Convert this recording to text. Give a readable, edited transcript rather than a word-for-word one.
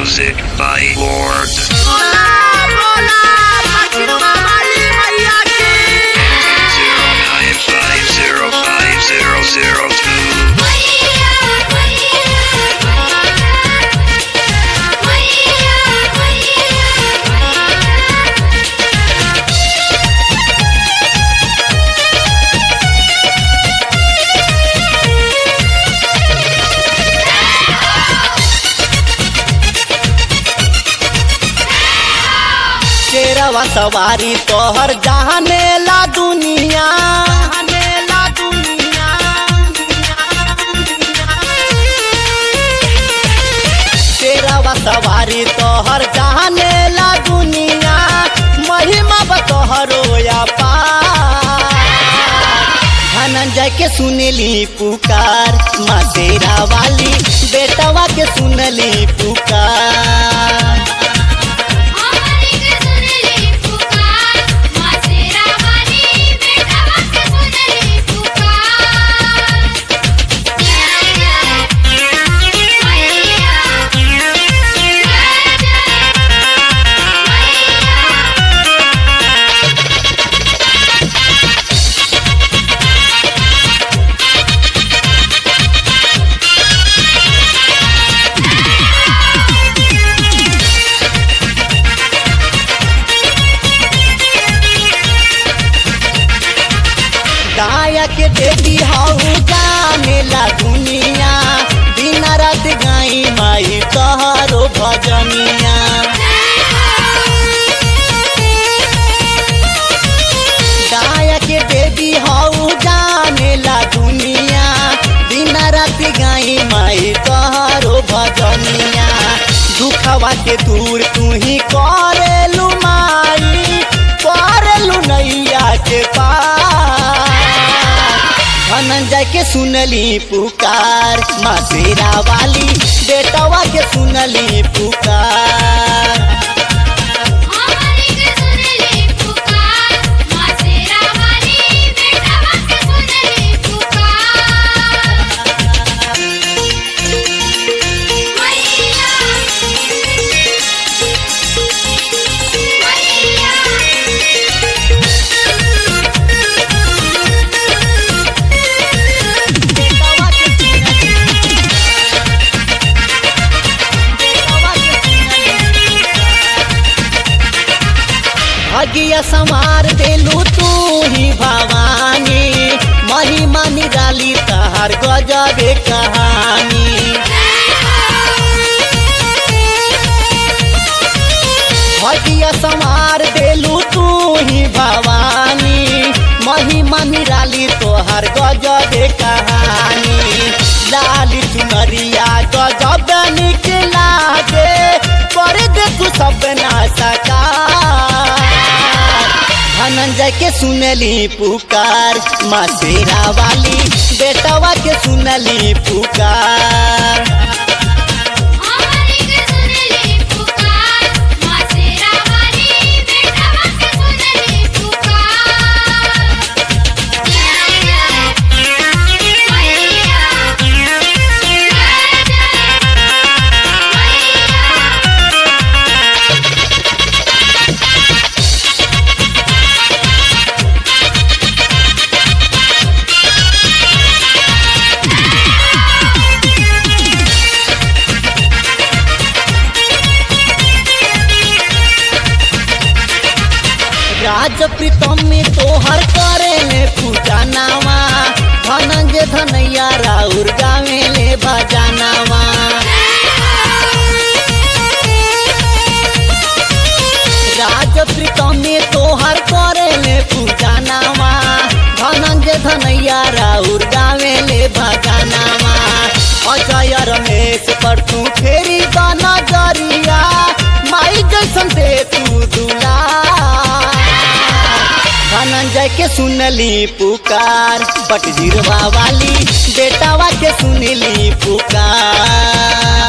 Music by Lord. Bola, Fatima Mali Maiya ki. 09505002. शेरवा सवारी तोहर जाने ला दुनिया, शेरवा सवारी तोहर जाने ला दुनिया, महिमा बतोहरो या पार। धनंजय के सुनली पुकार, माँ शेरा वाली बेटवा के सुनली पुकार। गाया के देवी हाउ जाने ला दुनिया, दिन रात गाई माई तोहरो भजनिया। गाया के देवी हाउ जाने ला दुनिया, दिन रात गाई माई तोहरो भजनिया। दुखवा के दूर तू ही करेलू माई, करेलू नैया के पार। धनंजय के सुनली पुकार, माँ शेरा वाली बेटवा के सुनली पुकार। भाग्य संवार देलू तू ही भवानी, महिमा निराली तहार गजबे कहानी। भाग्य संवार देलू तू ही भवानी, महिमा निराली तोहार गजबे कहानी। लाली चुनरिया गजब निकला दे, कर दे तू सपना साकार। धनंजय के सुनली पुकार, माँ शेरा वाली बेटवा के सुनली पुकार। राज प्रीतम में तोहर करे ले पूजा नावा, धनंजय धनैया राउर गावे ले भजनावा। राज प्रीतम में तोहर करे ले पूजा नावा, धनंजय धनैया राउर गावे ले भजनावा। अजय रमेश पर तू फेरी गाना जरिया, माई जैसन दे तू दुला। धनंजय के सुनली पुकार, पटजीरवा वाली बेटवा के सुनली पुकार।